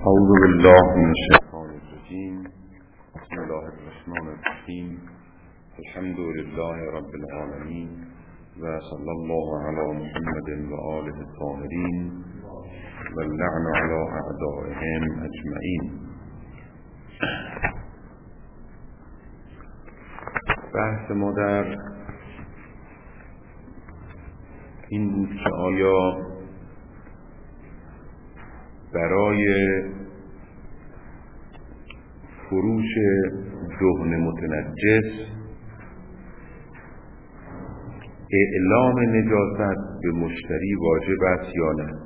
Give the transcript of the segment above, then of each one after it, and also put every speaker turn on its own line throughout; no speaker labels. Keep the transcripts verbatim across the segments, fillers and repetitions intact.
اعوذ بالله من الشیطان الرجیم. بسم الله الرحمن الرحیم. الحمد لله رب العالمین و صلی الله علی محمد و آله الطاهرین و اللعن علی اعدائهم اجمعین. بحث ما در این بود که آیا برای فروش دهن متنجس اعلام نجاست به مشتری واجب است یا نه؟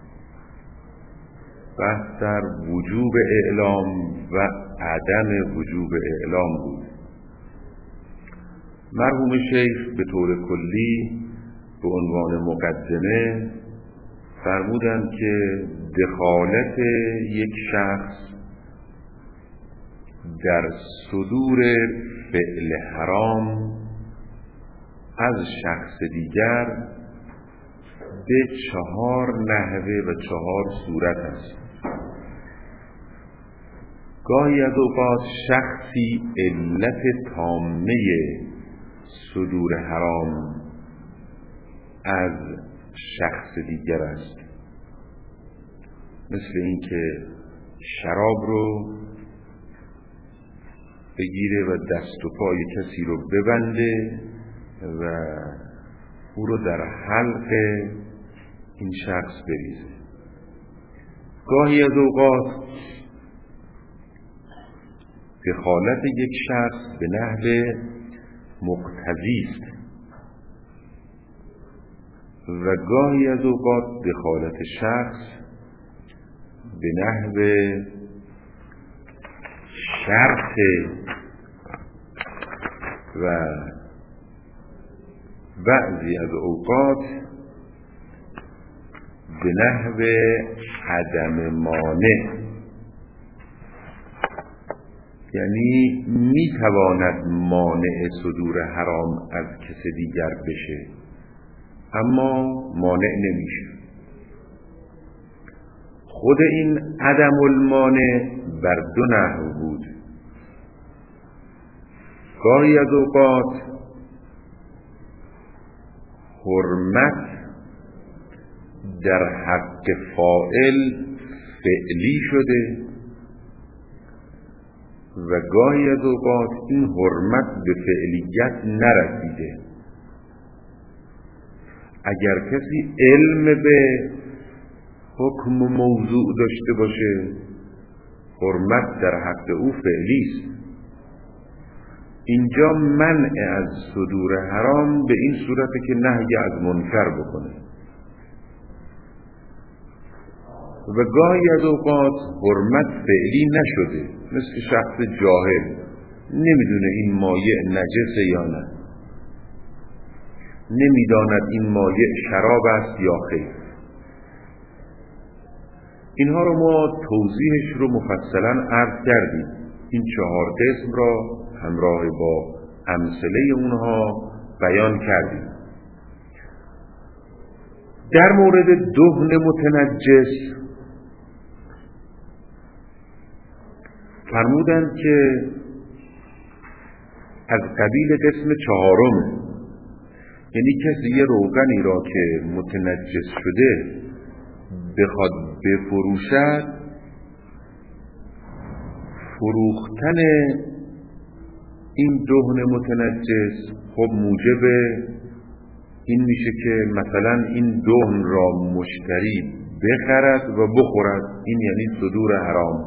بحث در وجوب اعلام و عدم وجوب اعلام بود. مرحوم شیخ به طور کلی به عنوان مقدمه فرمودند که دخالت یک شخص در صدور فعل حرام از شخص دیگر به چهار نحوه و چهار صورت است. گاهی از اوقات شخصی علت تامه صدور حرام از شخص دیگر است، مثل اینکه شراب رو بگیره و دست و پای کسی رو ببنده و او رو در حلق این شخص بریزه. گاهی از اوقات دخالت یک شخص به نحو مقتضی است و گاهی از اوقات دخالت شخص به نحو شرط و بعضی از اوقات به نحو عدم مانع، یعنی میتواند مانع صدور حرام از کسی دیگر بشه اما مانع نمیشه. خود این عدم المانع بر دو نحو بود. گاهی از اوقات حرمت در حق فاعل فعلی شده و گاهی از اوقات این حرمت به فعلیت نرسیده. اگر کسی علم به حکم موضوع داشته باشه حرمت در حق او فعلی است. اینجا منع از صدور حرام به این صورته که نهی از منکر بکنه و گاهی از اوقات حرمت فعلی نشده، مثل شخص جاهل نمیدونه این مایع نجسه یا نه، نمیداند این مایع شراب است یا خیر. اینها رو ما توضیحش رو مفصلا عرض کردیم. این چهار قسم را همراه با امثله اونها بیان کردیم. در مورد دهن متنجس فرمودند که از قبیل قسم چهارم، یعنی کسی یه روغنی را که متنجس شده بخواد بفروشد، فروختن این دهن متنجس خب موجب این میشه که مثلا این دهن را مشتری بخرد و بخورد، این یعنی صدور حرام.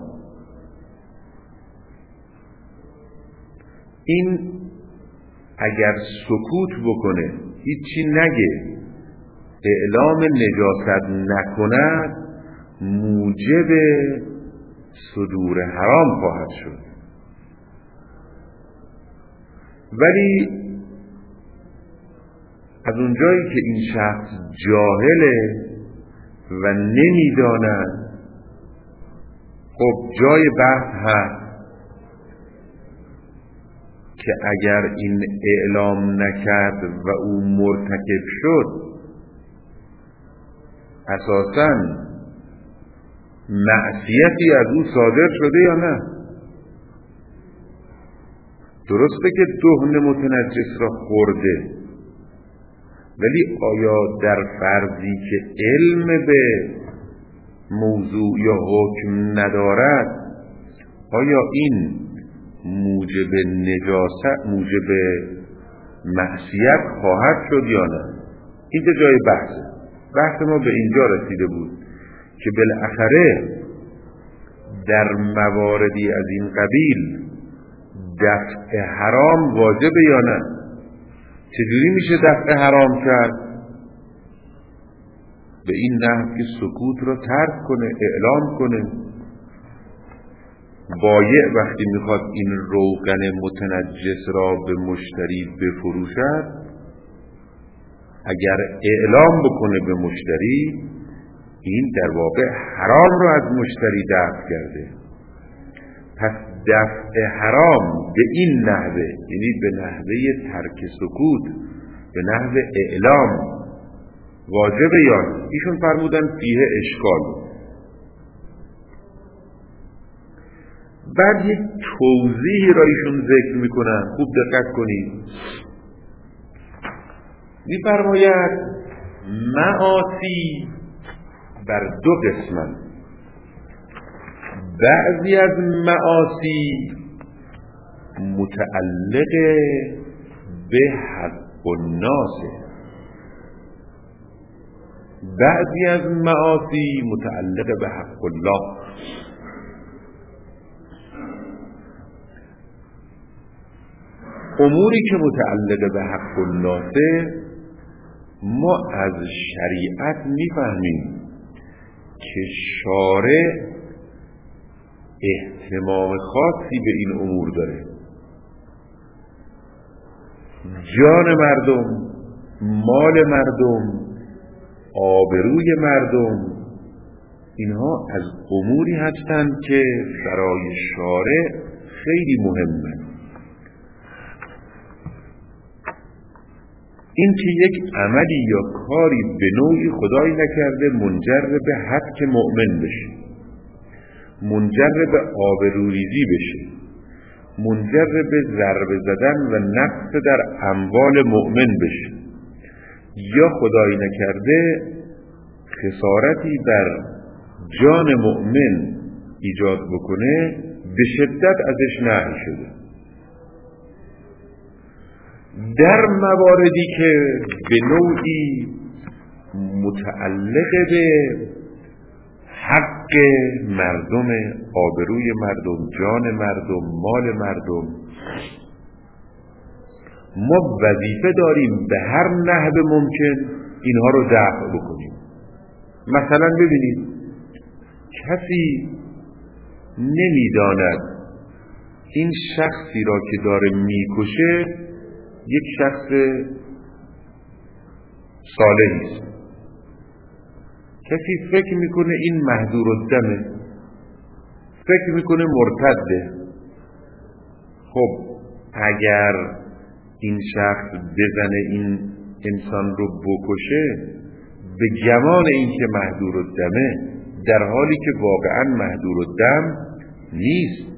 این اگر سکوت بکنه، هیچی نگه، اعلام نجاست نکند، موجب صدور حرام خواهد شد. ولی از اونجایی که این شخص جاهله و نمیداند، خب جای بحث هست که اگر این اعلام نکرد و او مرتکب شد، اساساً معصیتی از او صادر شده یا نه؟ درسته که دهن متنجس را خورده، ولی آیا در فرضی که علم به موضوع یا حکم ندارد، آیا این موجب نجاست، موجب معصیت خواهد شد یا نه؟ اینجا جای بحثه. بحث ما به اینجا رسیده بود که بالاخره در مواردی از این قبیل دفع حرام واجبه یا نه؟ چجوری میشه دفع حرام کرد؟ به این نحو که سکوت را ترک کنه، اعلام کنه. بایع وقتی میخواد این روغن متنجس را به مشتری بفروشد، اگر اعلام بکنه به مشتری، این در واقع حرام را از مشتری دفع کرده. پس دفع حرام به این نحوه، یعنی به نحوه ترک سکوت، به نحوه اعلام واجبه یا نه؟ ایشون فرمودن فیه اشکال. بعد یک توضیح را ایشون ذکر میکنن، خوب دقت کنید. میفرماید معاصی بر دو قسمن. بعضی از معاصی متعلق به حق الناس، بعضی از معاصی متعلق به حق الله. اموری که متعلق به حق الله ما از شریعت میفهمیم که شارع اهتمام خاصی به این امور داره. جان مردم، مال مردم، آبروی مردم، اینها از اموری هستند که برای شارع خیلی مهمه. این که یک عملی یا کاری به نوعی خدای نکرده منجر به حق مؤمن بشه، منجر به آبروریزی بشه، منجر به ضربه زدن و نقص در اموال مؤمن بشه، یا خدای نکرده خسارتی بر جان مؤمن ایجاد بکنه، به شدت ازش نهی شده. در مواردی که به نوعی متعلق به حق مردم، آبروی مردم، جان مردم، مال مردم، ما وظیفه داریم به هر نحو ممکن اینها رو دفع بکنیم. مثلا ببینید کسی نمیداند این شخصی را که داره میکشه یک شخص صالحی است. کسی فکر میکنه این محظور الدمه، فکر میکنه مرتده. خب اگر این شخص بزنه این انسان رو بکشه به گمان این که محظور الدمه، در حالی که واقعا محظور الدم نیست.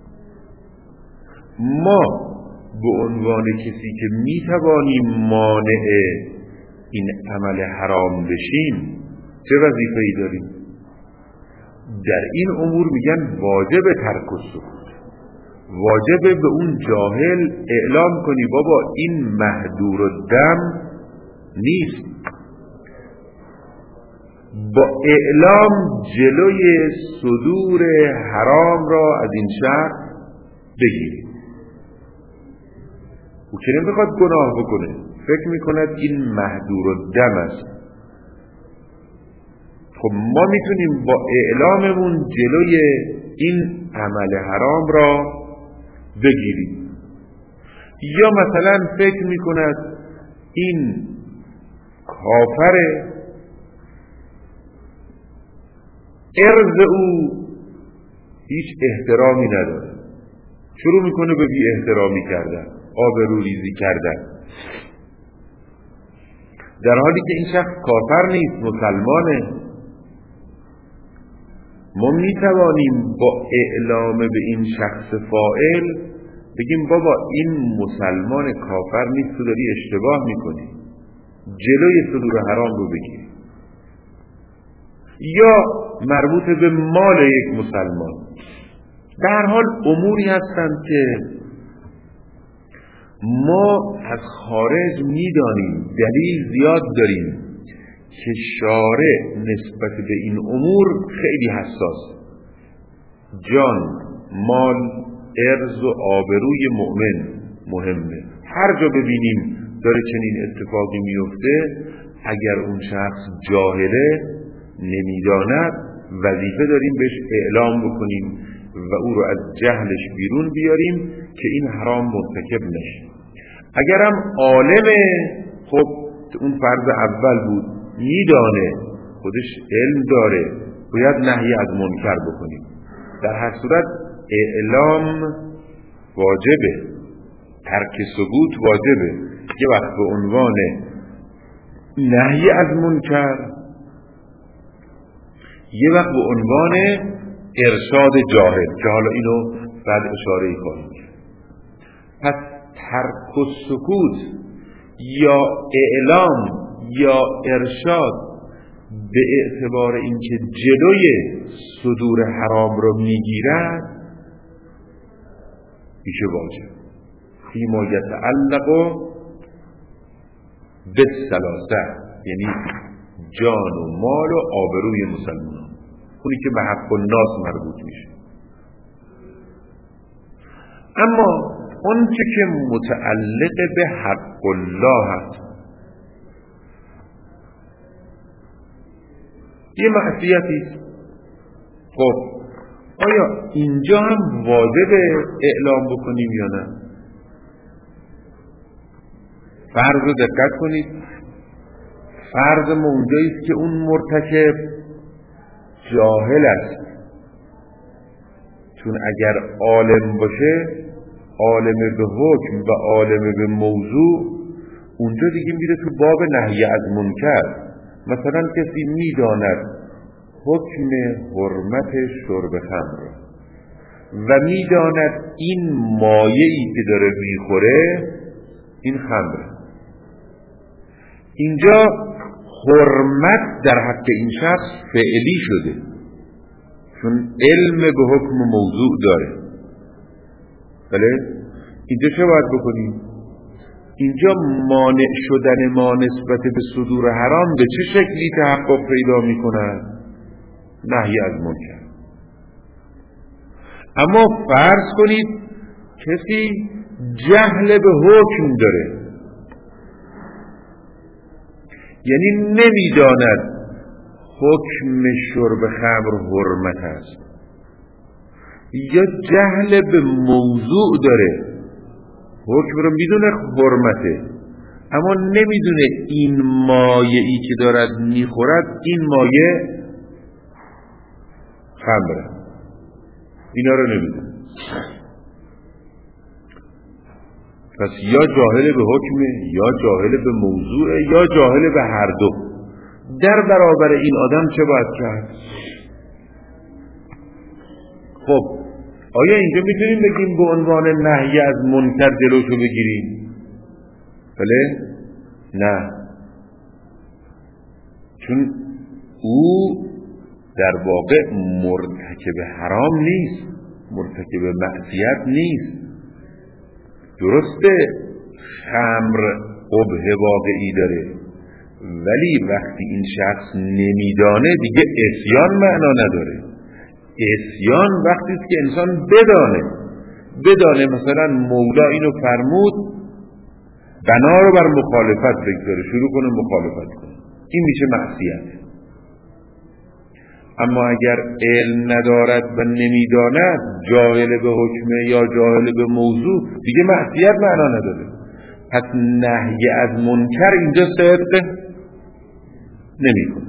ما به عنوان کسی که میتوانیم مانع این عمل حرام بشیم چه وظیفه‌ای داریم؟ در این امور میگن واجب ترک السکوت، واجب به اون جاهل اعلام کنی بابا این محظور الدم نیست. با اعلام جلوی صدور حرام را از این شخص بگیری. او که نمیخواد گناه بکنه، فکر میکند این محظور الدم است. خب ما میتونیم با اعلاممون جلوی این عمل حرام را بگیریم. یا مثلا فکر میکند این کافر، عرض او هیچ احترامی نداره، شروع میکنه به بی احترامی کردن، آبرو ریزی کردن، در حالی که این شخص کافر نیست، مسلمانه. ما می توانیم با اعلام به این شخص فاعل بگیم بابا این مسلمان کافر نیست، تو داری اشتباه میکنی، جلوی صدور حرام رو بگیر. یا مربوط به مال یک مسلمان. به هر حال اموری هستند که ما از خارج میدانیم، دلیل زیاد داریم که شارع نسبت به این امور خیلی حساس. جان، مال، عرض و آبروی مؤمن مهمه. هر جا ببینیم داره چنین اتفاقی میفته، اگر اون شخص جاهله، نمیداند، وظیفه داریم بهش اعلام بکنیم و او رو از جهلش بیرون بیاریم که این حرام مرتکب نشه. اگرم عالمه، خب اون فرض اول بود، میدانه، خودش علم داره، باید نهی از منکر بکنیم. در هر صورت اعلام واجبه، ترک سکوت واجبه. یه وقت به عنوان نهی از منکر، یه وقت به عنوان ارشاد جاهل، که حالا اینو بعد اشاره خواهیم کرد. پس ترک سکوت یا اعلام یا ارشاد به اعتبار اینکه جلوی صدور حرام رو میگیرد میشه واجب. فیما یتعلق بالثلاثه، یعنی جان و مال و آبروی مسلمان، اونی که به حق الناس مربوط میشه. اما اون که متعلق به حق الله هست، یه معصیتی است. خب آیا اینجا هم واجب اعلام بکنیم یا نه؟ فرض رو دقت کنید. فرض ما اونجایی است که اون مرتکب جاهل است، چون اگر عالم باشه، عالم به حکم و عالم به موضوع، اونجا دیگه میره تو باب نهی از منکر. مثلا کسی میداند حکم حرمت شرب خمر و میداند این مایعی که داره میخوره این خمره، اینجا حرمت در حق این شخص فعلی شده، چون علم به حکم موضوع داره. بله؟ اینجا چه باید بکنیم؟ اینجا مانع شدن ما نسبت به صدور حرام به چه شکلی تحقق پیدا می کند؟ نهی از منکر. اما فرض کنید کسی جهل به حکم داره، یعنی نمیداند حکم شرب خمر حرمت است، یا جهل به موضوع داره، حکم رو میدونه حرمته اما نمیدونه این مایعی که دارد میخورد این مایع خمره، اینا رو نمیدونه. پس یا جاهل به حکمه، یا جاهل به موضوعه، یا جاهل به هر دو. در برابر این آدم چه باید کرد؟ خب آیا اینجا میتونیم بگیم به عنوان نهی از منکر جلوشو بگیریم؟ بله؟ نه، چون او در واقع مرتکب حرام نیست، مرتکب معصیت نیست. درسته خمر قبح واقعی داره، ولی وقتی این شخص نمیدانه دیگه عصیان معنا نداره. عصیان وقتی است که انسان بدانه بدانه مثلا مولا اینو فرمود، بنا رو بر مخالفت بگذاره، شروع کنه مخالفت کنه، این میشه معصیت. اما اگر علم ندارد و نمیداند، جاهل به حکمه یا جاهل به موضوع، دیگه معصیت معنا نداره. پس نهی از منکر اینجا صدق نمی کنه.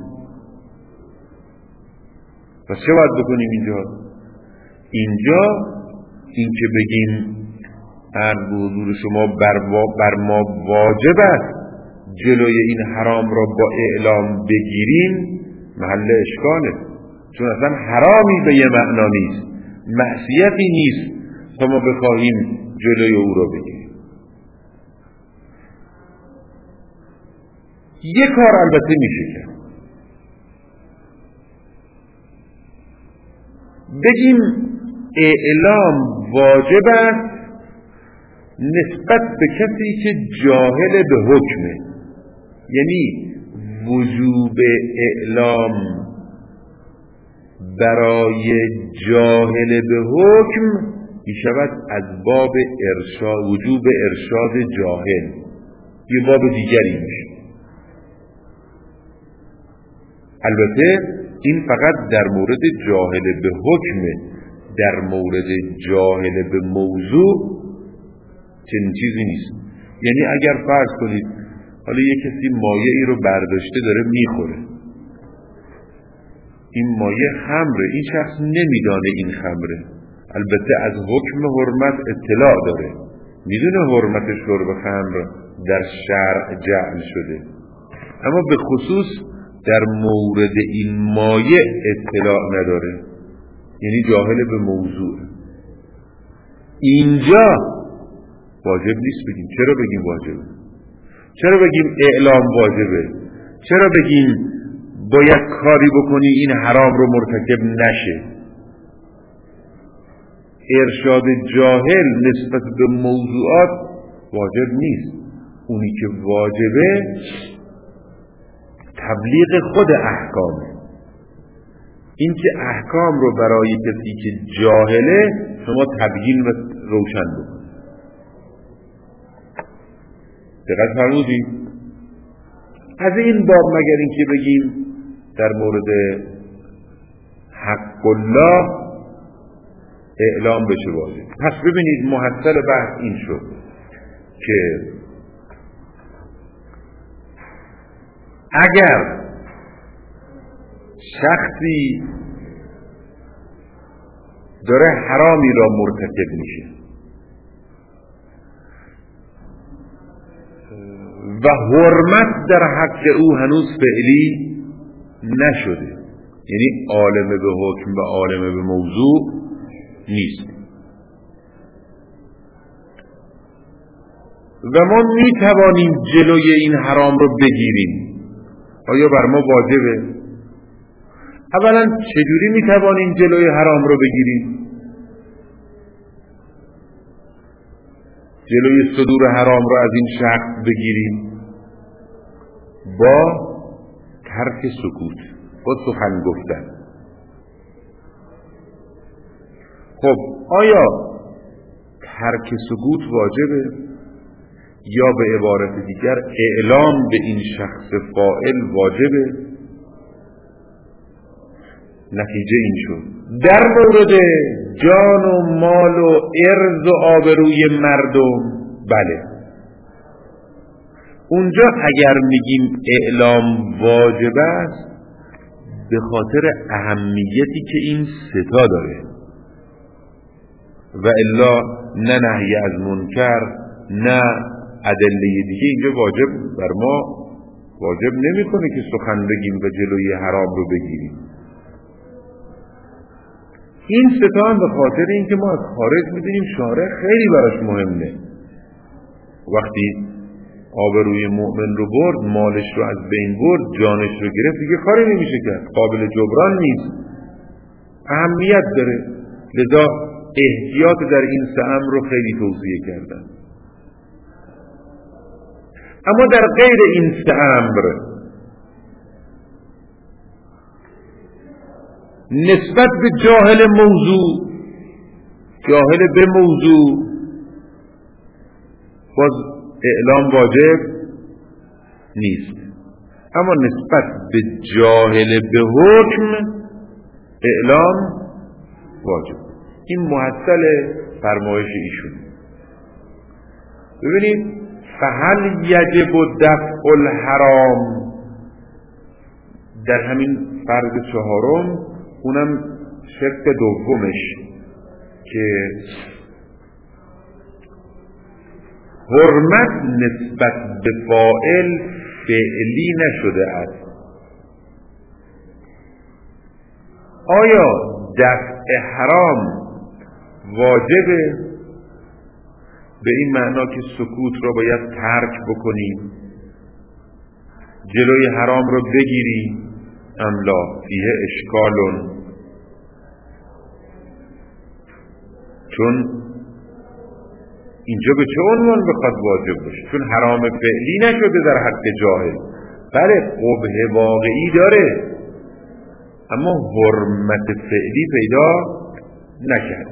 پس چه باید بکنیم اینجا؟ اینجا این که بگیم عرض به حضور شما بر, بر ما واجب است جلوی این حرام را با اعلام بگیریم، محل اشکاله. چون اصلا حرامی به یه معنا نیست، معصیتی نیست تا ما بخواهیم جلوی او را بگیریم. یه کار البته میشه کرد، بگیم اعلام واجب است نسبت به کسی که جاهل به حکمه، یعنی وجوب اعلام برای جاهل به حکم می شود از باب ارشاد، وجوب ارشاد جاهل، یه باب دیگری میشه. البته این فقط در مورد جاهل به حکمه، در مورد جاهل به موضوع چنین چیزی نیست. یعنی اگر فرض کنید حالا یک کسی مایه ای رو برداشته داره میخوره، این مایه خمره، این شخص نمیدانه این خمره، البته از حکم حرمت اطلاع داره، میدونه حرمت شرب خمر در شرع جعل شده، اما به خصوص در مورد این مایه اطلاع نداره، یعنی جاهل به موضوع. اینجا واجب نیست بگیم. چرا بگیم واجبه؟ چرا بگیم اعلام واجبه؟ چرا بگیم باید کاری بکنی این حرام رو مرتکب نشه؟ ارشاد جاهل نسبت به موضوعات واجب نیست. اونی که واجبه تبلیغ خود احکامه، این که احکام رو برای کسی که جاهله شما تبیین و روشن بکن. دقت فرمودید؟ از این باب مگر این که بگیم در مورد حق الله اعلام بشه واجب. پس ببینید محصل بحث این شد که اگر شخصی داره حرامی را مرتکب میشه و حرمت در حق او هنوز فعلی نشده، یعنی عالم به حکم و عالم به موضوع نیست و ما می توانیم جلوی این حرام رو بگیریم، آیا بر ما واجبه؟ اولا چجوری می توانیم جلوی حرام رو بگیریم؟ جلوی صدور حرام رو از این شخص بگیریم با ترک سکوت، با سخن گفتن. خب آیا ترک سکوت واجبه یا به عبارت دیگر اعلام به این شخص فاعل واجبه؟ نتیجه این شد در مورد جان و مال و عرض و آبروی مردم بله، اونجا اگر میگیم اعلام واجب است به خاطر اهمیتی که این ستا داره و الا نه نهی از منکر نه ادله دیگه اینجا واجب بر ما واجب نمیکنه که سخن بگیم و جلوی حرام رو بگیریم. این ستان به خاطر اینکه ما از خارج می‌بینیم شارع خیلی براش مهمه، وقتی آبروی مؤمن رو برد، مالش رو از بین برد، جانش رو گرفت، دیگه کاری نمیشه کرد، قابل جبران نیست، اهمیت داره، لذا احتیاط در این سه امر رو خیلی توصیه کردن. اما در غیر این سه امر نسبت به جاهل موضوع، جاهل به موضوع باز اعلام واجب نیست، اما نسبت به جاهل به حکم اعلام واجب. این محصل فرمایش ایشون. ببینید فهل یجب دفع الحرام در همین فرض چهارم، اونم شرط دومش که حرمت نسبت به فاعل فعلی نشده است. آیا دفع حرام واجبه؟ به این معنا که سکوت را باید ترک بکنیم، جلوی حرام رو بگیریم؟ ام لا فیه اشکالون. چون اینجا به چه عنوان بخواد واجب باشه؟ چون حرام فعلی نشده در حق جاهل. بله قبح واقعی داره اما حرمت فعلی پیدا نکرد.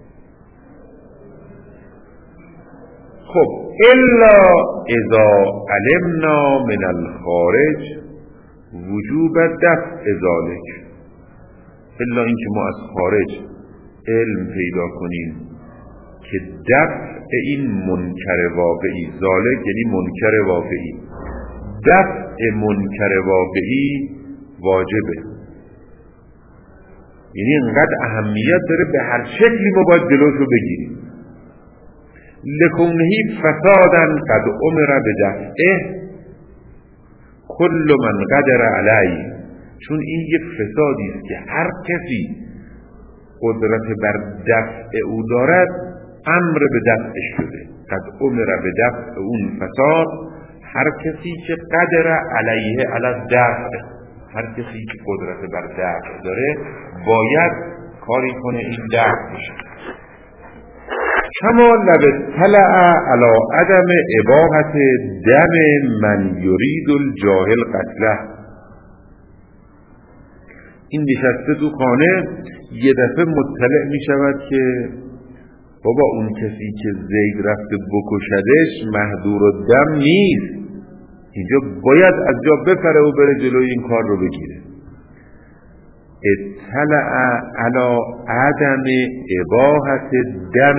خب الا اذا علمنا من الخارج وجوب دفع ذلك، الا اینکه ما از خارج علم پیدا کنیم که دفع این منکر واقعی، ذالک یعنی منکر واقعی، دفع منکر واقعی واجبه. یعنی انقدر اهمیت داره به هر شکلی ما باید جلوش رو بگیریم. لکونهی فسادا قد امر بدفعه کل من قدر علیه، چون این یک فسادی است که هر کسی قدرت بر دفع او دارد امر به دفعش شده. قد امر بدفع اون فساد، هر کسی که قدر علیه علی دفع، هر کسی که قدرت بر دفع داره باید کاری کنه این دفع بشه. کما لو اطلع علی عدم اباحت دم من یرید الجاهل قتله، این نشسته تو خانه یه دفعه مطلع می شود که بابا اون کسی که زید رفته بکشدش محضور الدم نیست، اینجا باید از جا بپره و بره جلوی این کار رو بگیره. اطلع علی عدم اباحت دم،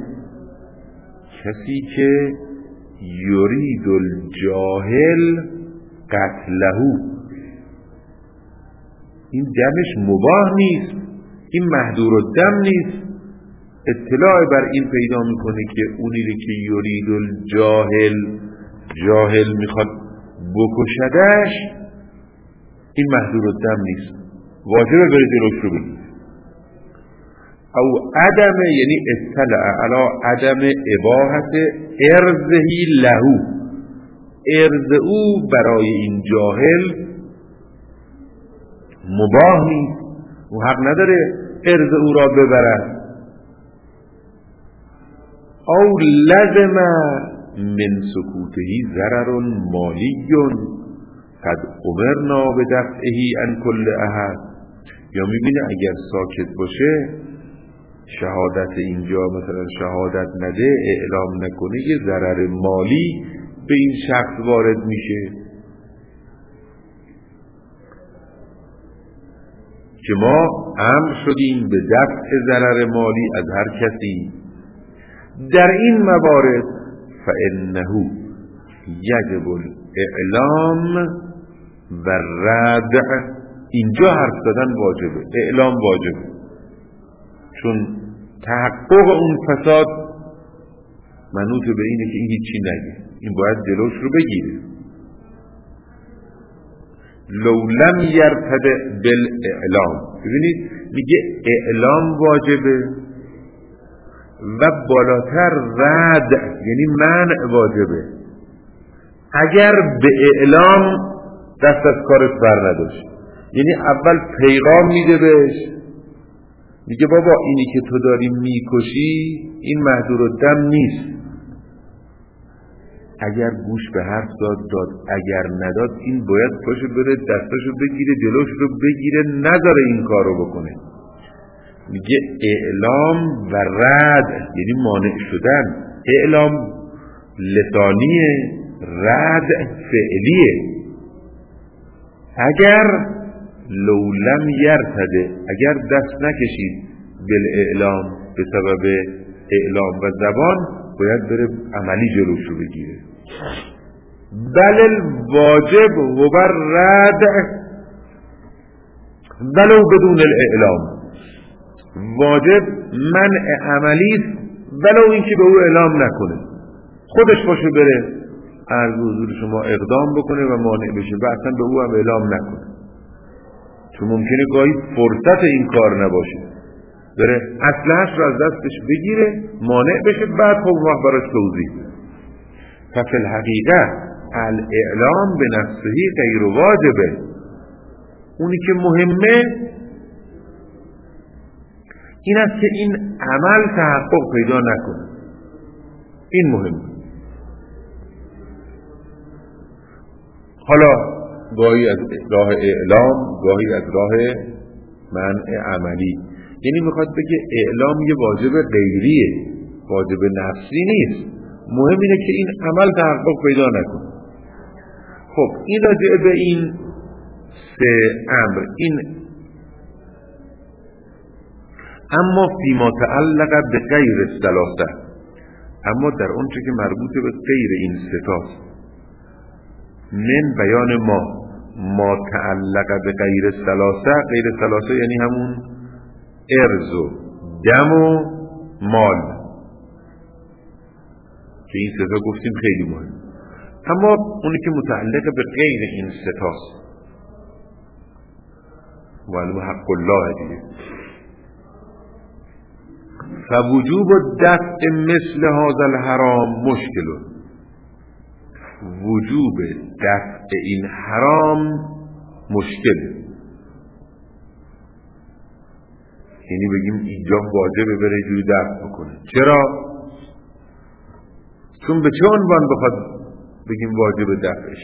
کسی که یرید الجاهل قتله، این دمش مباح نیست، این محظور الدم نیست. اطلاع بر این پیدا میکنه که اونی که یرید الجاهل، جاهل میخواد بکشدش، این محظور الدم نیست، واجبه بره جلوش رو بگیر. او عدم یعنی اطلع علی عدم اباحت ارزهی لهو، ارز او برای این جاهل مباح نیست و حق نداره ارز او را ببرد. او لزم من سکوتهی ضرر مالی قد امرنا بدفعه عن کل احد، یا میبینه اگر ساکت باشه، شهادت اینجا مثلا شهادت نده، اعلام نکنه، یه ضرر مالی به این شخص وارد میشه که ما امر شدیم به دفع ضرر مالی از هر کسی. در این موارد فإنه یجب الاعلام و ردع، اینجا حرف زدن واجبه، اعلام واجبه، چون تحقق اون فساد منوط به اینه که این هیچی نگه، این باید جلوش رو بگیره. لو لم یرتدع بالاعلام، ببینید میگه اعلام واجبه و بالاتر رد یعنی منع واجبه. اگر به اعلام دست از کارش بر نداشت، یعنی اول پیغام میده بهش، میگه بابا اینی که تو داری میکشی این محظور الدم نیست، اگر گوش به حرف داد داد، اگر نداد این باید پاشو بره دستاشو بگیره جلوش رو بگیره، نذاره این کارو بکنه. میگه اعلام و رد یعنی مانع شدن، اعلام لسانیه، رد فعلیه. اگر لو لم یرتده، اگر دست نکشید بالاعلام به سبب اعلام و زبان، باید بره عملی جلوش رو بگیره. بل الواجب و بر ردع ولو بدون الاعلام، واجب منع عملی است ولو اینکه به او اعلام نکنه، خودش باشه بره از حضور شما اقدام بکنه و مانع بشه و اصلا به او هم اعلام نکنه. چون ممکنه گاهی فرصت این کار نباشه، بره اسلحه‌اش رو از دستش بگیره، مانع بشه، بعد خب وقت براش توضیح بده. ففی الحقیقه الاعلام به نفسه غیر واجبه. اونی که مهمه این است که این عمل تحقق پیدا نکنه. این مهمه. حالا گاهی از راه اعلام، گاهی از راه منع عملی. یعنی میخواد بگه اعلام یه واجب غیریه، واجب نفسی نیست. مهم اینه که این عمل تحقق پیدا نکنه. خب این راجع به این سه امر. این اما فیما تعلق به غیر الثلاثه، اما در اون چه که مربوط به غیر این ستاست، من بیان ما ما تعلق به غیر الثلاثه. غیر الثلاثه یعنی همون ارز و دم و مال که این ستا گفتیم خیلی مهم. اما اونی که متعلق به غیر این ستاست معلوم حق الله دیگه، فوجوب دفع مثل هذا الحرام مشکل. وجوب دفع این حرام مشکل، یعنی بگیم اینجا واجبه بره جوی دفع بکنه. چرا؟ چون به چه عنوان بخواد بگیم واجب دفعش؟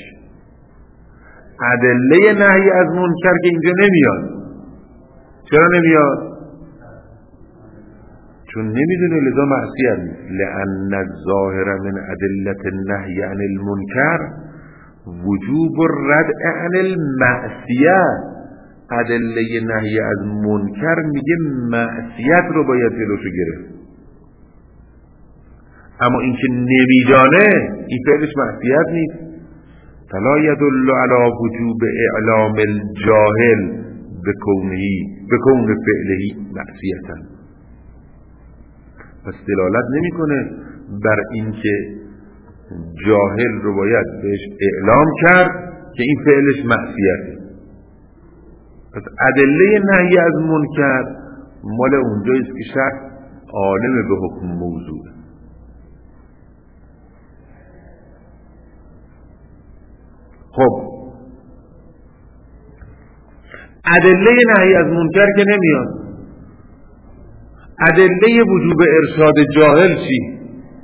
ادله نهی از منکر که اینجا نمیاد. چرا نمیاد؟ چون نمیدونه، لذا معصیت نیست. لأن الظاهر من ادلة النهی عن المنکر وجوب الردع عن المعصیه. ادله نهی از منکر میگه معصیت رو باید جلوشو گرفت. اما این که نمیدانه، این فعلش معصیت نیست. فلا يدل على وجوب اعلام الجاهل بکونه بکون فعله معصیتا. پس دلالت نمیکنه بر این که جاهل رو باید بهش اعلام کرد که این فعلش معصیته. پس ادله نهی از منکر مال اونجاییست که شخص عالم به حکم موضوع. خب ادله نهی از منکر که نمیاد. ادله وجوب ارشاد جاهل چی؟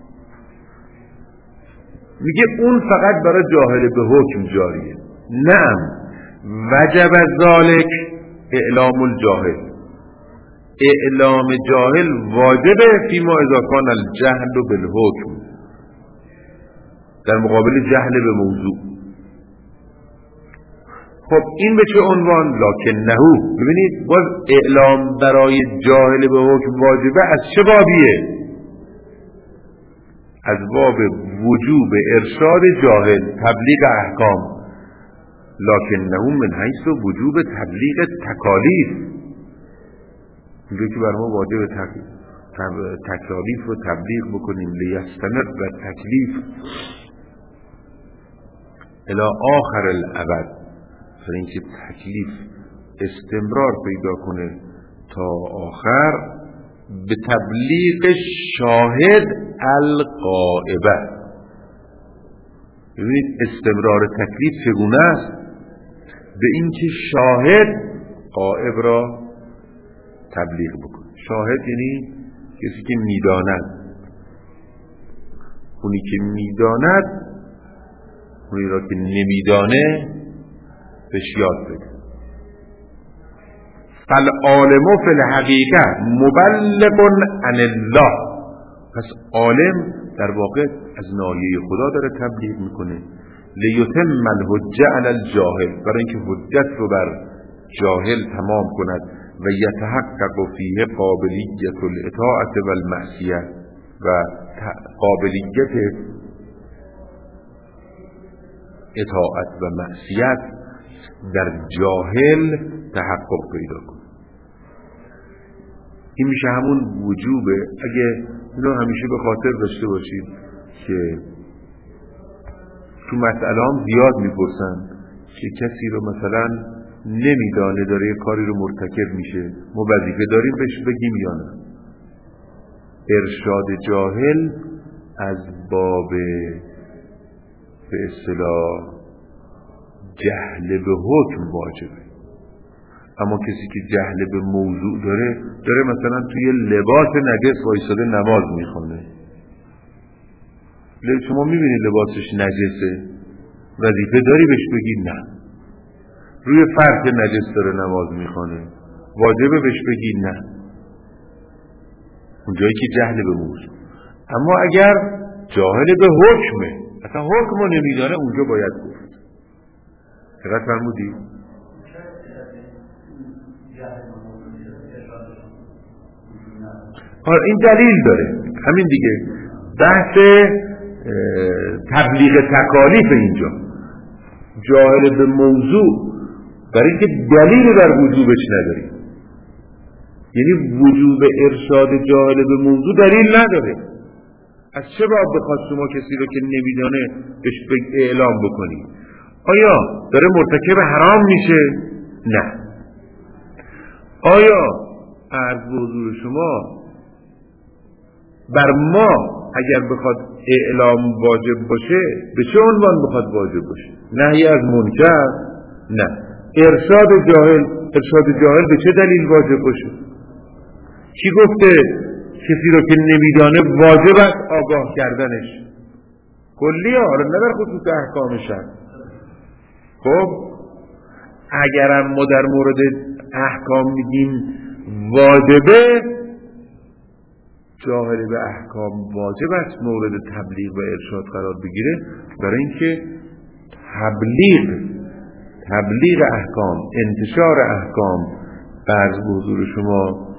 میگه اون فقط برای جاهل به حکم جاریه. نه، وجب ذالک اعلام الجاهل. اعلام جاهل واجبه فیما اذا کان الجهل بالحکم، در مقابل جهل به موضوع. خب این به چه عنوان؟ لکن نهو. ببینید باز اعلام برای جاهل به حکم واجبه از چه بابیه؟ از باب وجوب ارشاد جاهل، تبلیغ احکام. لکن نهو من حیث وجوب تبلیغ تکالیف. میگه که بر ما واجب تکالیف رو تبلیغ بکنیم. لیستمر و تکلیف الی آخر الابد، برای اینکه تکلیف استمرار پیدا کنه تا آخر، به تبلیغ شاهد الغائبه. ببینید استمرار تکلیف چگونه است؟ به اینکه شاهد غائب را تبلیغ بکنه. شاهد یعنی کسی که میداند. اونی که میداند اونی را که نمیدانه بهش یاد بده. فالعالم فی الحقیقه مبلغ عن الله. پس عالم در واقع از ناحیه خدا داره تبلیغ میکنه. لیتم الحجه علی الجاهل، برای اینکه حجت رو بر جاهل تمام کند. و یتحقق فیه قابلیت الاطاعت و المعصیه، و قابلیت اطاعت و معصیت در جاهل تحقق پیدا کنه. این میشه همون وجوبه. اگه اینو همیشه به خاطر داشته باشید که تو مسئله هم زیاد میپرسن که کسی رو مثلا
نمیدانه داره یه کاری رو مرتکب میشه، ما وظیفه داریم بهش بگیم یا نه؟ ارشاد جاهل از باب به اصطلاح جهل به حکم واجبه، اما کسی که جهل به موضوع داره داره مثلا توی لباس نجس وایساده نماز میخونه، شما میبینید لباسش نجسه، وظیفه داری بهش بگی نه. روی فرش نجس داره نماز میخونه، واجبه بهش بگی نه، اونجایی که جهل به موضوع. اما اگر جاهل به حکمه، اصلا حکم رو نمیدانه، اونجا باید گفت. دقت فرمودی؟ آره این دلیل داره، همین دیگه بحث تبلیغ تکالیف اینجا. جاهل به موضوع برای اینکه دلیل بر وجوبش نداری، یعنی وجوب ارشاد جاهل به موضوع دلیل نداره. از چه باب بخواد شما کسی رو که نمیدانه بهش اعلام بکنی؟ آیا داره مرتکب حرام میشه؟ نه. آیا عرض به حضور شما بر ما اگر بخواد اعلام واجب باشه به چه عنوان بخواد واجب باشه؟ نهی از منکر؟ نه. ارشاد جاهل، ارشاد جاهل به چه دلیل واجب باشه؟ کی گفته کسی رو که نمیدانه واجب است آگاه کردنش؟ کلی ها، حالا نه در خصوص احکامش هست. خب اگرم ما در مورد احکام میگیم واجبه، جاهل به احکام واجب است مورد تبلیغ و ارشاد قرار بگیره، برای اینکه تبلیغ تبلیغ احکام، انتشار احکام بعض حضور شما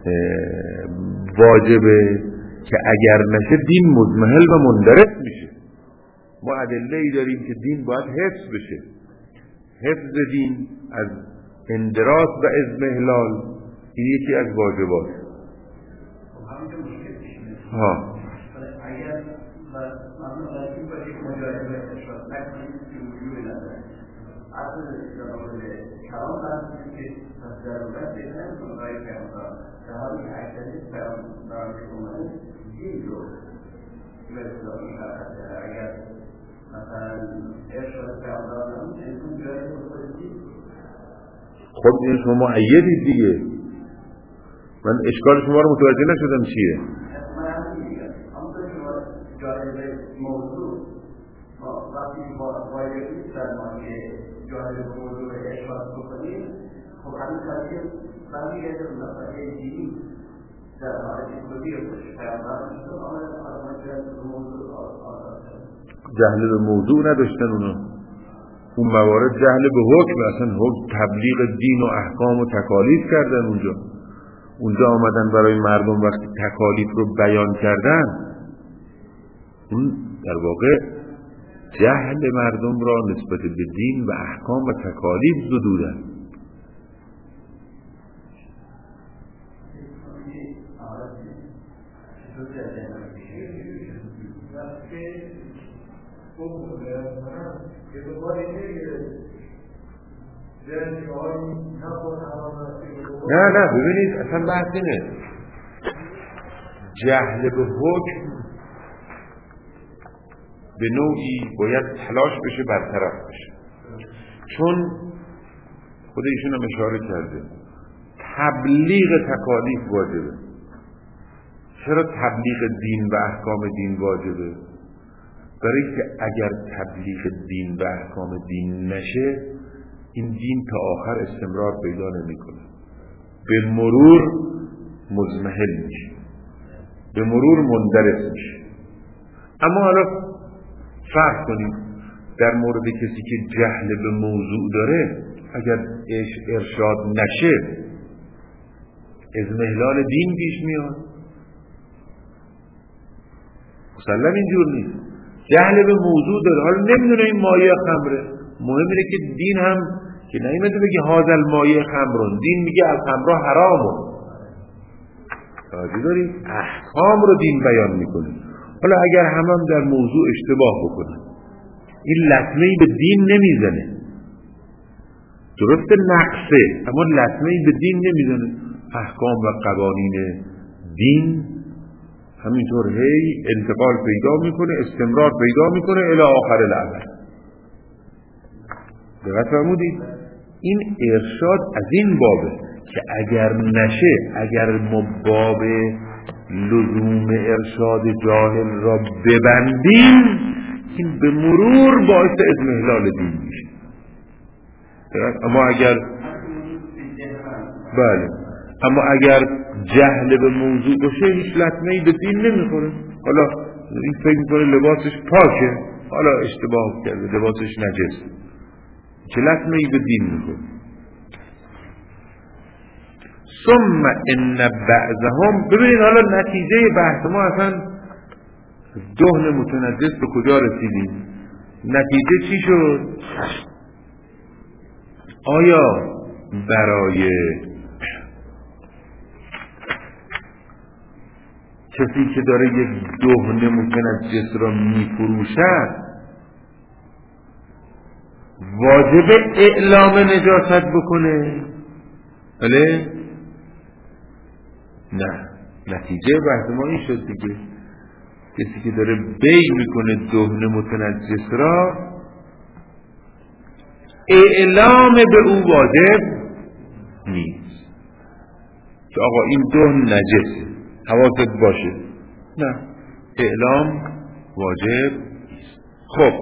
واجبه که اگر نشه دین مضمحل و مندرس میشه. ما ادله‌ای داریم که دین باید حفظ بشه، حفظ دین از اندراس و اضمحلال این یکی از واجبات. ها
اگر ممنون راجعی باشه که مجاهده ارشاد نکنید که وجود نداره، اصل ضرورت کلام هست که ضرورت بهتر برای پیامبر در حالی که اکثریت پیامبران که اومده دین رو به اصطلاح می‌خواهد. اگر مثلا ارشاد پیامبر نمیشه انسان جایی بخوره دین.
خب این شما معیدید دیگه، من اشکال شما رو متوجه نشدم چیه؟
جاهل موضوع وقتی باید در ما که جاهل موضوع اشراف بکنیم، خب همین کاری برمیگرده به مسئله دینی در حالت کلی باشه. پیامبر آمد جاهل موضوع
جهل به موضوع نداشتن اونا، اون موارد جهل به حکم، اصلا حکم تبلیغ دین و احکام و تکالیف کردن. اونجا اونجا آمدن برای مردم وقتی تکالیف رو بیان کردن، اون در واقع جهل مردم را نسبت به دین و احکام و تکالیف زدودن. نه نه ببینید اصلا بحث اینه، جهل به حکم به نوعی باید تلاش بشه برطرف بشه، چون خود ایشون هم اشاره کرده تبلیغ تکالیف واجبه. چرا تبلیغ دین و احکام دین واجبه؟ برای که اگر تبلیغ دین و احکام دین نشه این دین تا آخر استمرار پیدا نمیکنه، به مرور مضمحل میشه، به مرور مندرس میشه. اما حالا فرض کنیم در مورد کسی که جهل به موضوع داره اگر ارشاد نشه اضمحلال دین پیش میاد. مسلم اینجور نیست، جهل به موضوع داره، حالا نمیدونه این مایه خمره، مهم اینه که دین هم که نمیده بگه هاذا المایه خمرون، دین میگه الخمر حرامه، توجه دارید؟ احکام رو دین بیان میکنه. حالا اگر هم, هم در موضوع اشتباه بکنه این لطمه‌ای به دین نمیزنه، درسته نقصه، اما لطمه‌ای به دین نمیزنه. احکام و قوانین دین همینطور هی انتقال پیدا میکنه، استمرار پیدا میکنه الی آخر الابد. دقت فرمودید؟ این ارشاد از این بابه که اگر نشه، اگر ما باب لزوم ارشاد جاهل را ببندیم، این به مرور باعث اضمحلال دین میشه. اما اگر بله اما اگر جهل به موضوع باشه هیچ لطمه‌ای به دین نمیخوره. حالا این فکر میکنه لباسش پاکه، حالا اشتباه کرده لباسش نجس، چه لطمه‌ای به دین میخوره. ثم ان بعضهم، ببینید حالا نتیجه بحث ما اصلا دهن متنجس به کجا رسیدیم؟ نتیجه چی شد؟ آیا برای کسی که داره یک دهن متنجس را میفروشد واجب اعلام نجاست بکنه؟ بله؟ نه. نتیجه بحث ما این شد دیگه، کسی که داره بیع میکنه دهن متنجس را اعلام به او واجب نیست که آقا این دهن نجسه، حواست باشه. نه، اعلام واجب نیست. خب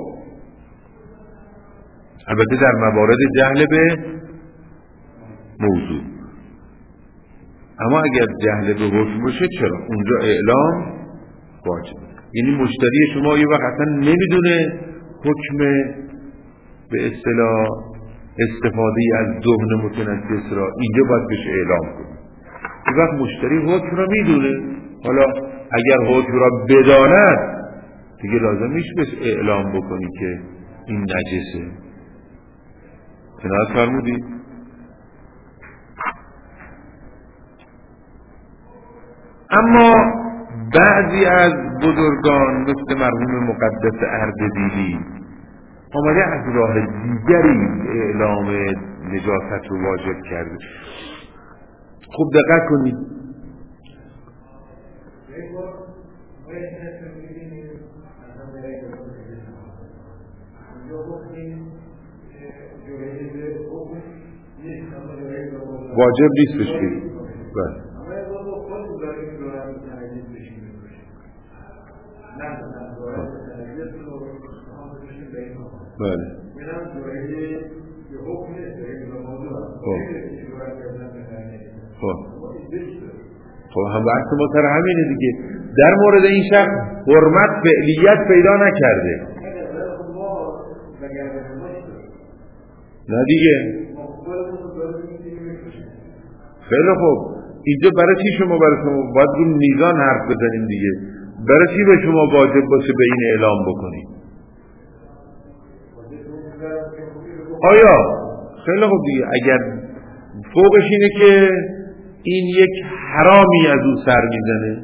البته در موارد جهل به موضوع، اما اگر جهل به حکم باشه چرا؟ اونجا اعلام واجب. یعنی مشتری شما یه وقت اصلا نمیدونه حکم به اصطلاح استفاده از دهن متنجس را، اینجا باید بهش اعلام کنه. یه وقت مشتری حکم را میدونه، حالا اگر حکم را بداند دیگه لازم نیست بهش اعلام بکنی که این نجسه. عنایت فرمودید؟ اما بعضی از بزرگان مثل مرحوم مقدس اردبیلی آمده از راه دیگری اعلام نجاست رو واجب کرده. خوب دقت کنید. واجب نیستش که بله بله خب خب هم بحث ما سر همینه دیگه. در مورد این شخص حرمت فعلیت پیدا نکرده، نه دیگه. خیلی خوب، اینجا برای چی شما برای شما باید رو میزان حرف بزنیم دیگه؟ برای چی به شما واجب باشه به این اعلام بکنید؟ آیا خیلی خوب دیگه، اگر فوقش اینه که این یک حرامی از او سر میزنه،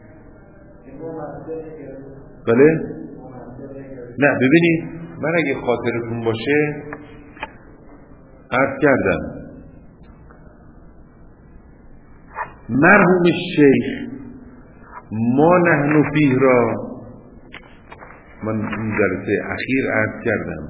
بله؟ نه ببینید، من اگه خاطرتون باشه عرض کردم مرحوم شیخ ما نحن فیه را من این جلسه اخیر عرض کردم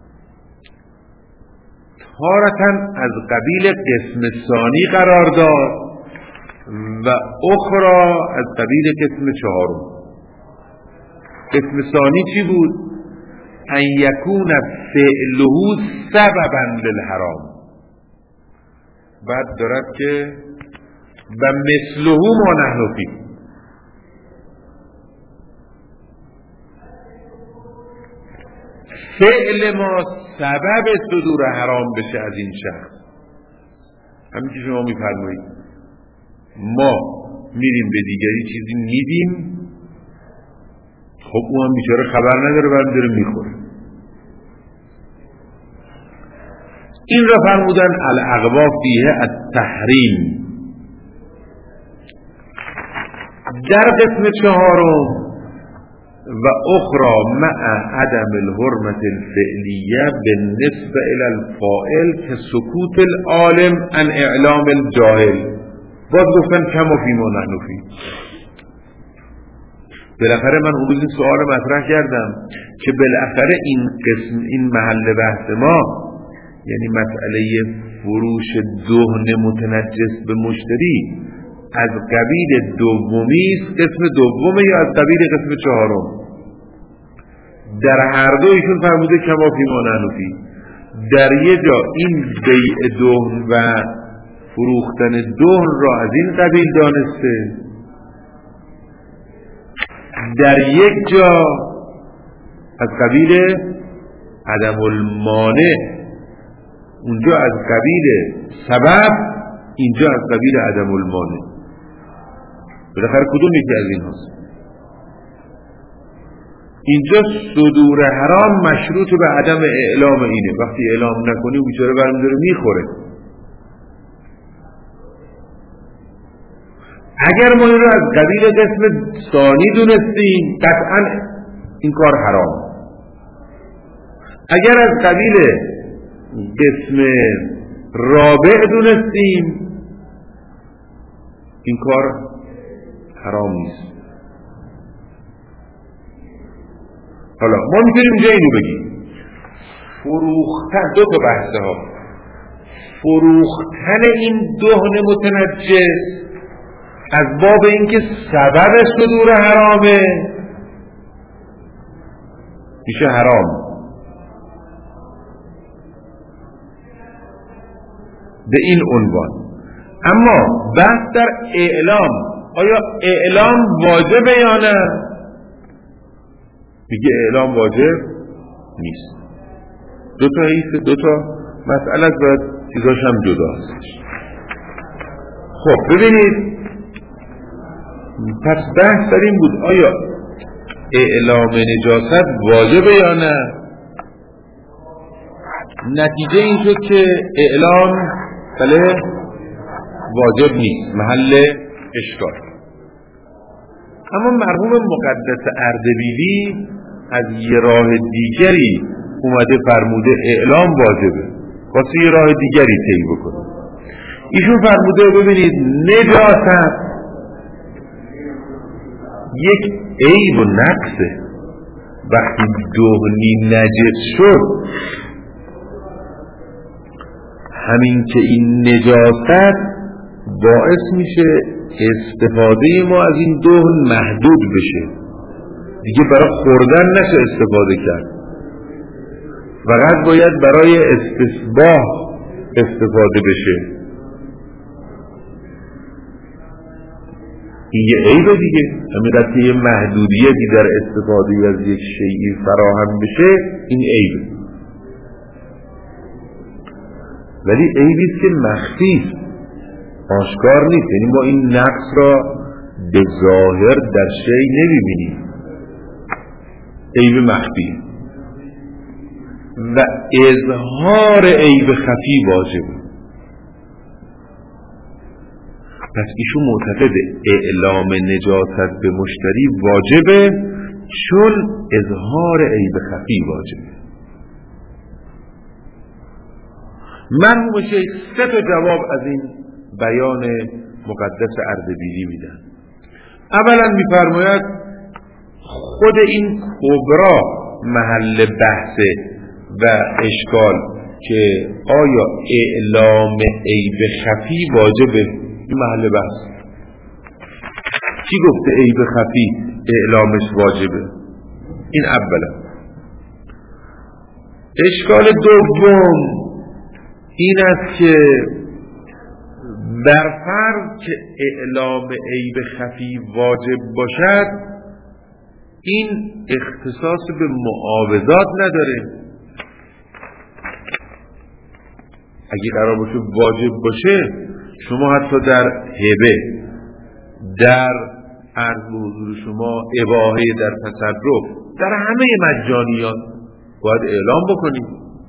تارتاً از قبیل قسم ثانی قرار داد و اخرى از قبیل قسم چهارم. قسم ثانی چی بود؟ ان یکون فعله سببا للحرام. بعد دارد که و مثله ما نحن فیه، فعل ما سبب صدور حرام بشه از این شخص. همین که شما میفرمایید ما میریم به دیگری چیزی میدیم، خب اون هم بیچاره خبر نداره برم داره میخوره. این را فرمودن الاغوا فیه التحریم. در قسم چهارم و اخرى مع عدم الحرمت الفعلیه بالنسبه الى الفاعل که سکوت العالم عن اعلام الجاهل. باز گفتن کما فی ما نحن فی. بالاخره من اون روز این سوال مطرح کردم که بالاخره این قسم این محل بحث ما یعنی مسئله فروش دهن متنجس به مشتری از قبیل دومی است، قسم دومه یا از قبیل قسم چهارم؟ در هر دو ایشون فرموده کما فی ما نحن فی. در یه جا این بیع دهن و فروختن دهن را از این قبیل دانسته، در یک جا از قبیل عدم المانع، اونجا از قبیل سبب، اینجا از قبیل عدم المانع. بالاخره کدوم یکی از این هست؟ اینجا صدور حرام مشروط به عدم اعلام اینه. وقتی اعلام نکنی بیچاره برمی‌داره میخوره. اگر ما این رو از قبیل قسم ثانی دونستیم قطعا این کار حرام. اگر از قبیل قسم رابع دونستیم این کار حرام نیست. حالا ما میتونیم اینجا اینو بگیم فروختن دو تا بحثه ها، فروختن این دهن متنجس از باب اینکه سبب صدور حرامه میشه حرام، به این عنوان. اما بحث در اعلام، آیا اعلام واجبه یا نه؟ میگه اعلام واجب نیست. دو تا ایست دو تا مسئله باید چیزاش هم جدا هست. خب ببینید، پس بحث در این بود آیا اعلام نجاست واجبه یا نه؟ نتیجه این شد که اعلام بله واجب نیست، محل اشکال. اما مرحوم مقدس اردبیلی از یه راه دیگری اومده فرموده اعلام واجبه، واسه یه راه دیگری طی بکنه. ایشون فرموده ببینید نجاست یک عیب و نقصه. وقتی دهنی نجس شد، همین که این نجاست باعث میشه استفاده ما از این دهن محدود بشه، دیگه برای خوردن نشه استفاده کرد، فقط باید برای استصباح استفاده بشه. این یه عیبه دیگه. همین که یه محدودیتی در استفاده از یک شیئی فراهم بشه این عیبه، ولی عیبیست که مخفیست، آشکار نیست. یعنی ما این نقص را به ظاهر در شیء نمیبینیم، عیب مخفی. و اظهار عیب خفی واجبه. پس ایشون معتقد اعلام نجاست به مشتری واجبه چون اظهار عیب خفی واجبه. مرحوم شیخ سه تا جواب از این بیان مقدس اردبیلی میدن. اولا میفرماید خود این کبرا محل بحث و اشکال که آیا اعلام عیب خفی واجبه، این محل بحث. کی گفته عیب خفی اعلامش واجبه؟ این اولا. اشکال دوم این است که در فرض که اعلام عیب خفی واجب باشد، این اختصاص به معاوضات نداره. اگه قرار باشه واجب باشه، شما حتی در هبه، در عرض به حضور شما اباحه، در تصرف، در همه مجانیات باید اعلام بکنید.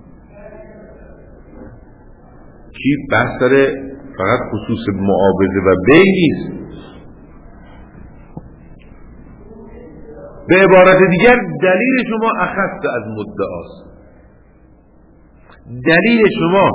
کی بحث داره فقط خصوص معاوضه و بیع نیست. به عبارت دیگر دلیل شما اخص از مدعاست. دلیل شما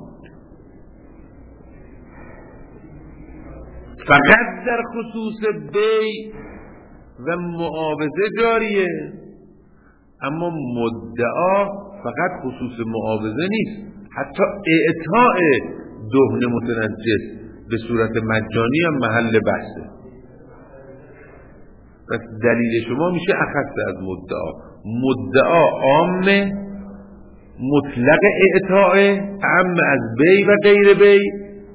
فقط در خصوص بیع و معاوضه جاریه، اما مدعا فقط خصوص معاوضه نیست، حتی اعطاء دهن متنجس به صورت مجانی هم محل بحثه. پس دلیل شما میشه اخص از مدعا. مدعا عامه، مطلق اعطاء، عام از بی و غیر بی،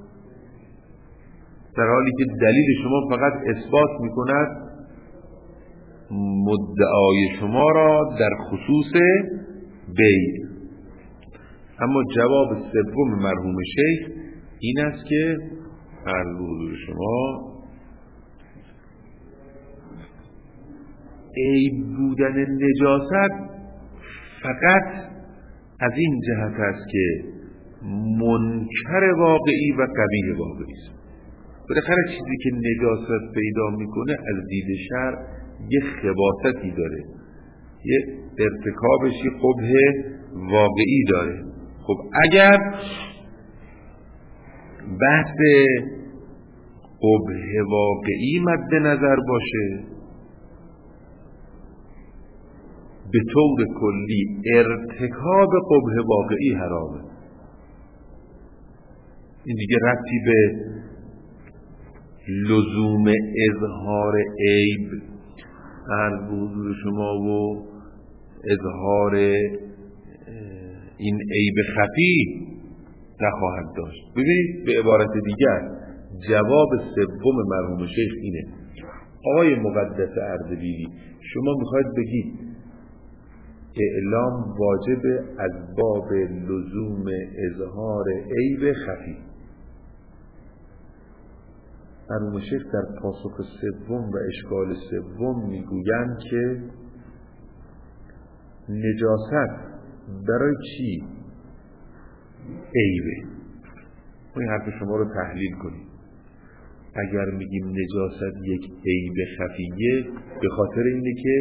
در حالی که دلیل شما فقط اثبات میکند مدعای شما را در خصوص بی. اما جواب سوم مرحوم شیخ این است که عرض حضور شما عیب بودن نجاست فقط از این جهت است که منکر واقعی و قبیح واقعی است. بالاخره چیزی که نجاست پیدا میکنه از دید شرع یه خباثتی داره، یه ارتکابش یه قبح واقعی داره. خب اگر بحث قبح واقعی مد نظر باشه، به طور کلی ارتکاب قبح واقعی حرامه. این دیگه ربطی به لزوم اظهار عیب عرض حضور شما و اظهار این عیب خفی نخواهد داشت. ببینید به عبارت دیگر جواب سوم مرحوم شیخ اینه: آقای مقدس اردبیلی، شما میخواید بگید اعلام واجب از باب لزوم اظهار عیب خفی. مرحوم شیخ در پاسخ سوم و اشکال سوم میگویند که نجاست برای چی عیبه؟ این حرف شما رو تحلیل کنید. اگر میگیم نجاست یک عیب خفیه، به خاطر اینه که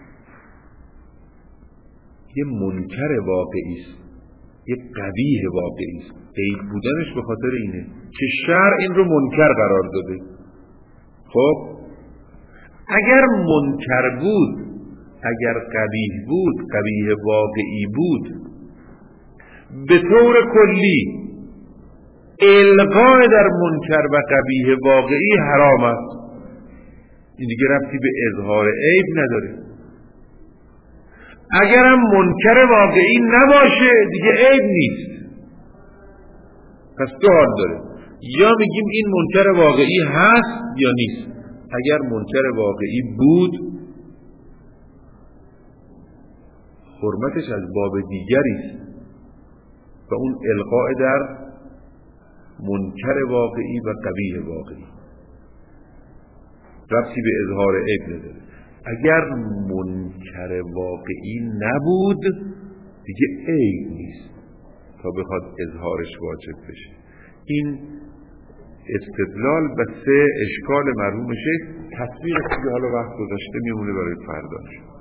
یه منکر واقعی است، یه قبیح واقعی است. عیب بودنش به خاطر اینه که شرع این رو منکر قرار داده. خب اگر منکر بود، اگر قبیح بود، قبیح واقعی بود، به طور کلی القاء در منکر و قبیح واقعی حرام است. این دیگه ربطی به اظهار عیب نداره. اگرم منکر واقعی نباشه دیگه عیب نیست. پس دو حال داره: یا میگیم این منکر واقعی هست یا نیست. اگر منکر واقعی بود، حرمتش از باب دیگری است و اون القاء در منکر واقعی و قبیح واقعی، ربطی به اظهار عیب نداره. اگر منکر واقعی نبود دیگه عیب نیست تا بخواد اظهارش واجب بشه. این استدلال و سه اشکال مرحوم شیخ. تصویر که حالا وقت گذاشته میمونه برای فرداش.